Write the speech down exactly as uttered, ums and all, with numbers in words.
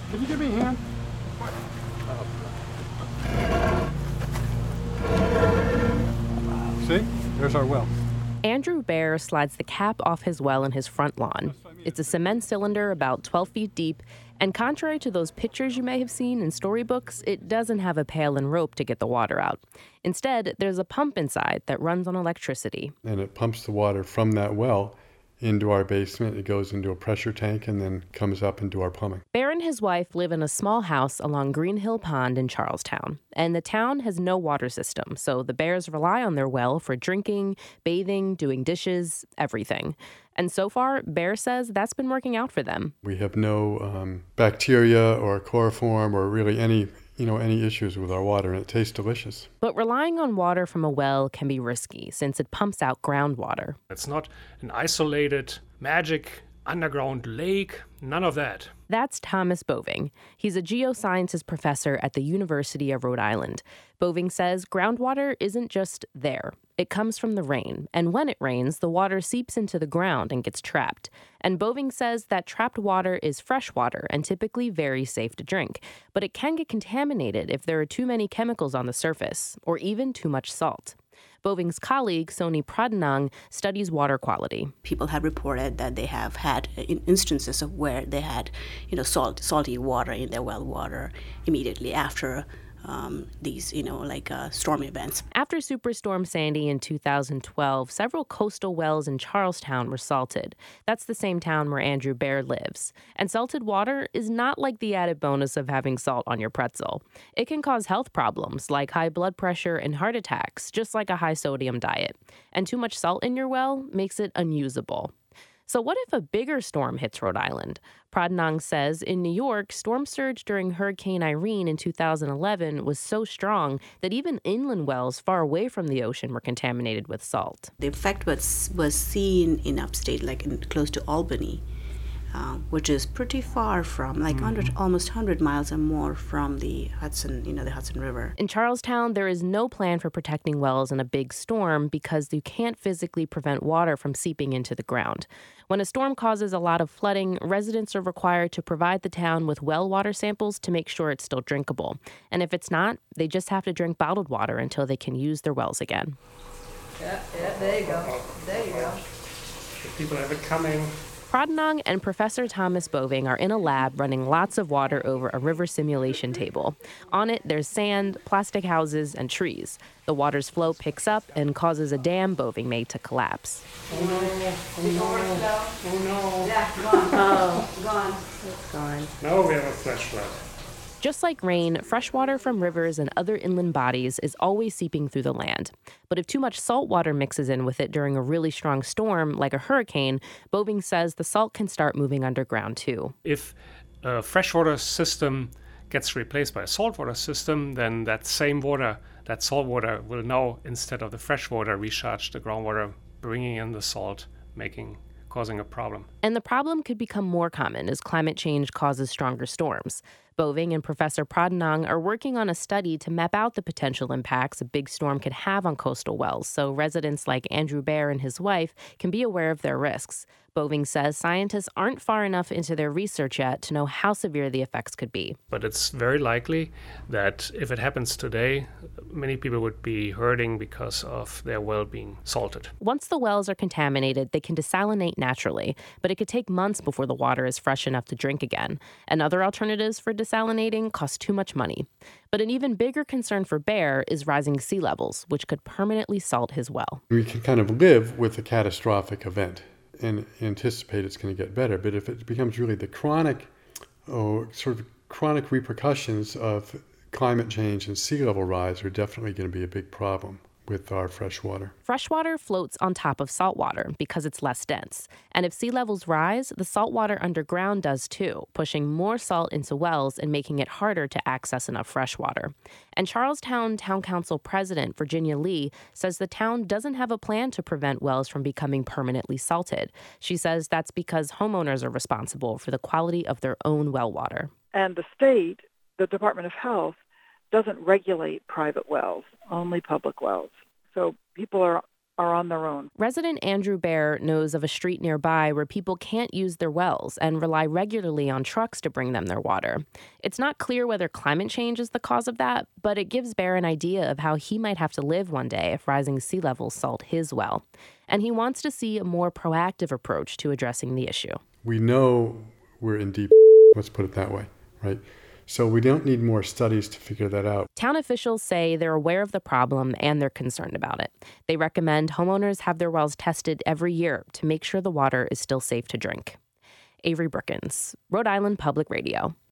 Can you give me a hand? See? There's our well. Andrew Baer slides the cap off his well in his front lawn. It's a cement cylinder about twelve feet deep, and contrary to those pictures you may have seen in storybooks, it doesn't have a pail and rope to get the water out. Instead, there's a pump inside that runs on electricity. And it pumps the water from that well into our basement. It goes into a pressure tank and then comes up into our plumbing. Baer and his wife live in a small house along Green Hill Pond in Charlestown. And the town has no water system, so the Baers rely on their well for drinking, bathing, doing dishes, everything. And so far, Baer says that's been working out for them. We have no um, bacteria or chloroform or really any, you know, any issues with our water, and it tastes delicious. But relying on water from a well can be risky since it pumps out groundwater. It's not an isolated, magic underground lake, none of that. That's Thomas Boving. He's a geosciences professor at the University of Rhode Island. Boving says groundwater isn't just there. It comes from the rain, and when it rains, the water seeps into the ground and gets trapped. And Boving says that trapped water is fresh water and typically very safe to drink. But it can get contaminated if there are too many chemicals on the surface, or even too much salt. Boving's colleague, Soni Pradhanang, studies water quality. People have reported that they have had instances of where they had, you know, salt, salty water in their well water immediately after Um, these, you know, like uh, storm events. After Superstorm Sandy in two thousand twelve, several coastal wells in Charlestown were salted. That's the same town where Andrew Baer lives. And salted water is not like the added bonus of having salt on your pretzel. It can cause health problems like high blood pressure and heart attacks, just like a high sodium diet. And too much salt in your well makes it unusable. So what if a bigger storm hits Rhode Island? Pradhanang says in New York, storm surge during Hurricane Irene in two thousand eleven was so strong that even inland wells far away from the ocean were contaminated with salt. The effect was was seen in upstate, like in, close to Albany, uh, which is pretty far from, like mm-hmm. one hundred, almost one hundred miles or more from the Hudson, you know, the Hudson River. In Charlestown, there is no plan for protecting wells in a big storm because you can't physically prevent water from seeping into the ground. When a storm causes a lot of flooding, residents are required to provide the town with well water samples to make sure it's still drinkable. And if it's not, they just have to drink bottled water until they can use their wells again. Yeah, yeah, there you go. There you go. The people have it coming. Pradhanang and Professor Thomas Boving are in a lab running lots of water over a river simulation table. On it, there's sand, plastic houses, and trees. The water's flow picks up and causes a dam Boving made to collapse. Oh no, oh no, oh no. Yeah, gone. Oh, gone. It's gone. Now we have a flash flood. Just like rain, fresh water from rivers and other inland bodies is always seeping through the land. But if too much salt water mixes in with it during a really strong storm, like a hurricane, Boving says the salt can start moving underground too. If a freshwater system gets replaced by a saltwater system, then that same water, that salt water, will now, instead of the fresh water, recharge the groundwater, bringing in the salt, making causing a problem. And the problem could become more common as climate change causes stronger storms. Boving and Professor Pradhanang are working on a study to map out the potential impacts a big storm could have on coastal wells so residents like Andrew Baer and his wife can be aware of their risks. Boving says scientists aren't far enough into their research yet to know how severe the effects could be. But it's very likely that if it happens today, many people would be hurting because of their well being salted. Once the wells are contaminated, they can desalinate naturally, but it could take months before the water is fresh enough to drink again. And other alternatives for desalinating cost too much money. But an even bigger concern for Baer is rising sea levels, which could permanently salt his well. We can kind of live with a catastrophic event and anticipate it's going to get better. But if it becomes really the chronic, oh, sort of chronic repercussions of climate change and sea level rise are definitely going to be a big problem with our fresh water. Freshwater floats on top of saltwater because it's less dense. And if sea levels rise, the saltwater underground does too, pushing more salt into wells and making it harder to access enough fresh water. And Charlestown Town Council President Virginia Lee says the town doesn't have a plan to prevent wells from becoming permanently salted. She says that's because homeowners are responsible for the quality of their own well water. And the state, the Department of Health, doesn't regulate private wells, only public wells. So people are are on their own. Resident Andrew Bear knows of a street nearby where people can't use their wells and rely regularly on trucks to bring them their water. It's not clear whether climate change is the cause of that, but it gives Bear an idea of how he might have to live one day if rising sea levels salt his well. And he wants to see a more proactive approach to addressing the issue. We know we're in deep, let's put it that way, right? So we don't need more studies to figure that out. Town officials say they're aware of the problem and they're concerned about it. They recommend homeowners have their wells tested every year to make sure the water is still safe to drink. Avery Brookins, Rhode Island Public Radio.